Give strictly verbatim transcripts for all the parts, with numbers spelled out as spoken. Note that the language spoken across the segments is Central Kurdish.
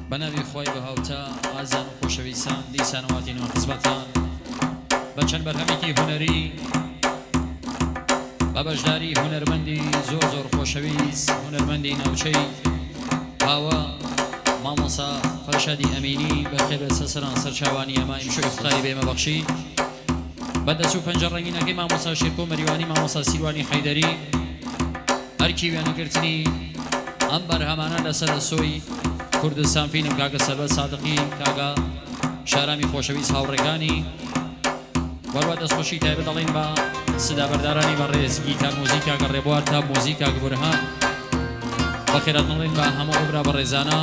بەناوی خۆی بە هاوتا ئازان و خۆشەویستان دیسانەواتینەوە خزمەتان بە چەند بەرهەمێکی هونەری بە بەشداری هونەرمەندی زۆر زۆر خۆشەویست هونەرمەندی ناوچەی هاوە مامۆسا فەرشادی ئەمینی بەخێر بە سەسەران سەرچاوانی ئەمە ئیمشۆ ئیفتخاری بێمە بەخشی بەدەست و پەنجە ڕەنگینەکەی مامۆسا شێرکۆ مەریوانی مامۆسا سیروانی حەیدەری هەرکی وێنەگرتنی ئەم بەرهەمانە لەسەر سۆی کوردستان فینم کاگە سەربەت سادقی کاگە شارامی خۆشەویست هاوڕێکانی وەروە دەستخۆشی تایبەت دەڵێن بە سدابەردارانی بەڕێز گیتار مۆزیک کاگە ڕێبوار تا مۆزیک کاگە بورهان بەخێرات دەڵێن بە هەموو ئۆبرا بەڕێزانە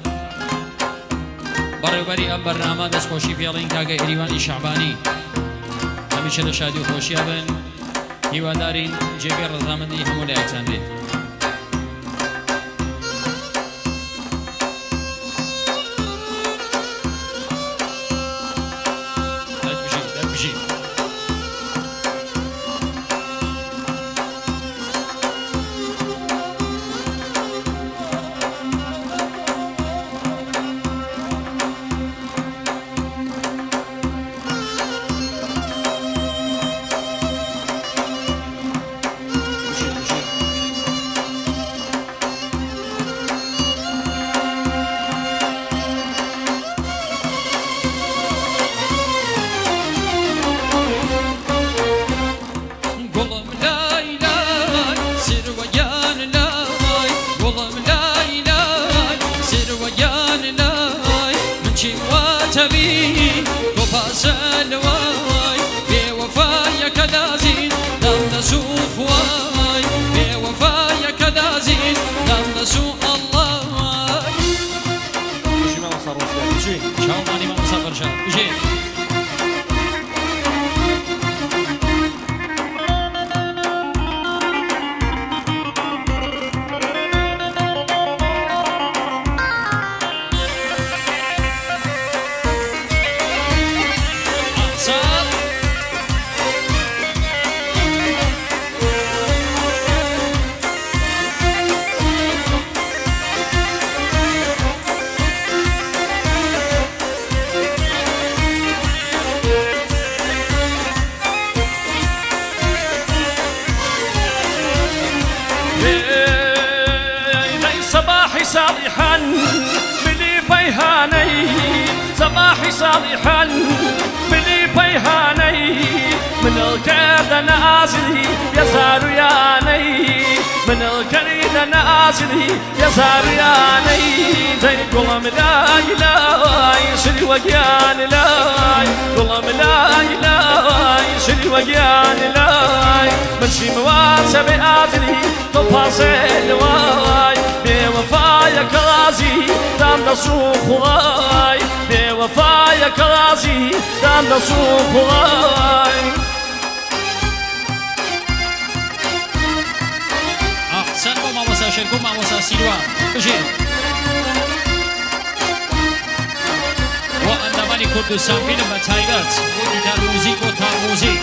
بەڕێوبەری ئەم بەرنامە دەستخۆشی پێڵین کاگە ئێریوانی شەعبانی هەمیشە لە شادی و خۆشیە بن هیوادارین جێگەی ڕەزامەندی هەموو لایەکتان بێت صالحا بلي بيهاني صباحي صالحا بلي بيهاني من الكرد نازلي يا زارياني من الكرد نازلي يا زارياني زين قلم لا إله يسري وقيان لا قلم لا إله يسري وقيان لا مرشي مواسى بآتني تفاصيل واي بوفايا كرازي دام نصوخ واي بوفايا كرازي دام نصوخ واي أحسن بو ماموسا شركو ماموسا سيروان بجين وأندماني كردستان فيلم بتايبات وجدال موزيك وتار موزيك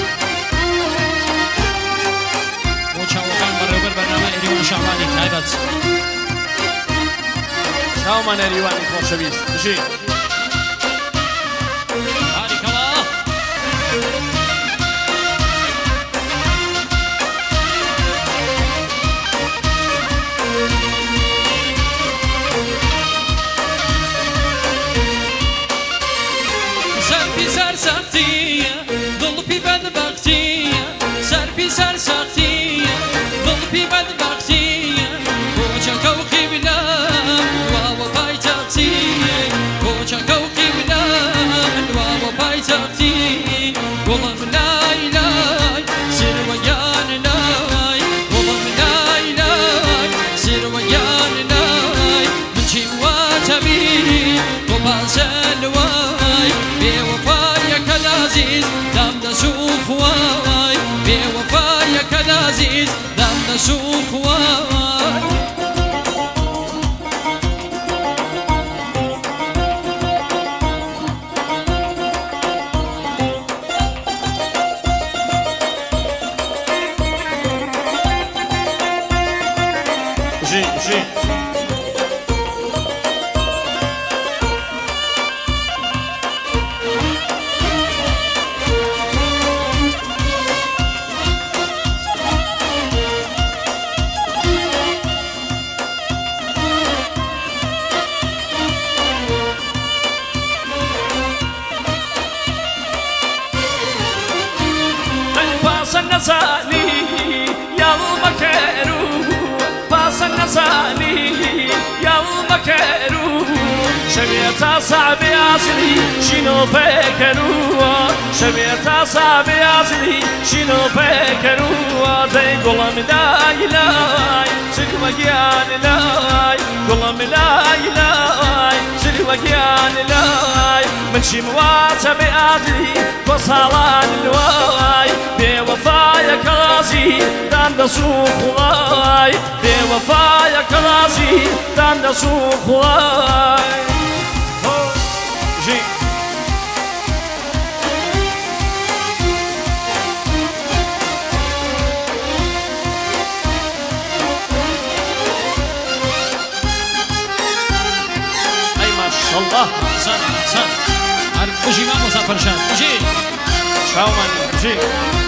وشاوكان برابر برنامج إيران شعباني تايبات شاومان إيراني خوشویست بجين بارك الله سربي سر سختية ضلبي بدبختية سربي سر سختية ضلبي بدبختية كوچا كوخي بلا واو باي تختية كوچا كوخي بلا واو باي تختية والله لا إله سر ويان لاي والله لا إله سر ويان لاي من جوات بي وبازل واي بوفايا كالعزيز دام دسوخ واي بوفايا كالعزيز دام دسوخ واي جين جين نزاني يا المكرو باس نزاني يا المكرو شبيتا صعب ياسلي شنو بكرو شبيتا صعب ياسلي شنو بكرو داي قولم لاي لاي سلوى جيان لاي قولم لاي لاي سلوى جيان لاي من شموات بياسلي وصالان الواي بوفايا كراسي دان سوق واي بوفايا كراسي دان سوق واي جي اي ما شاء الله سنة سنة عارف بجي ما مسافر شان بجي شاو ماني جي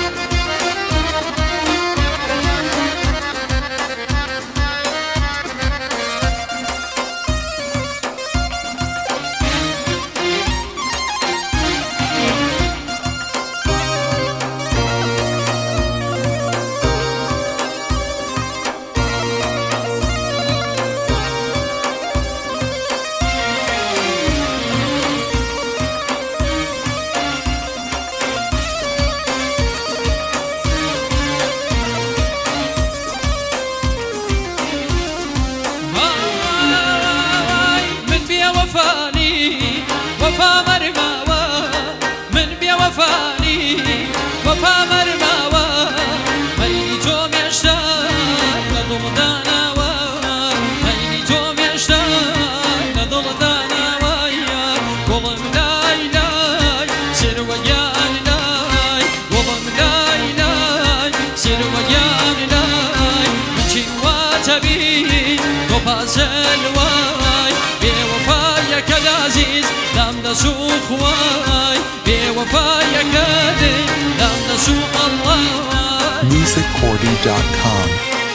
وفا مرماوى من بيا وفاني وفا مرماوى هيني توم يشتاق لضم داناوى هيني توم يشتاق لضم داناوى وضم لاي لاي سر ويان لاي وضم لاي لاي سر ويان لاي من شنوات بي وفاز الواي بوفايا كالعزيز لم نسوق واي بوفايا كادي لم نسوق الله music cordy dot com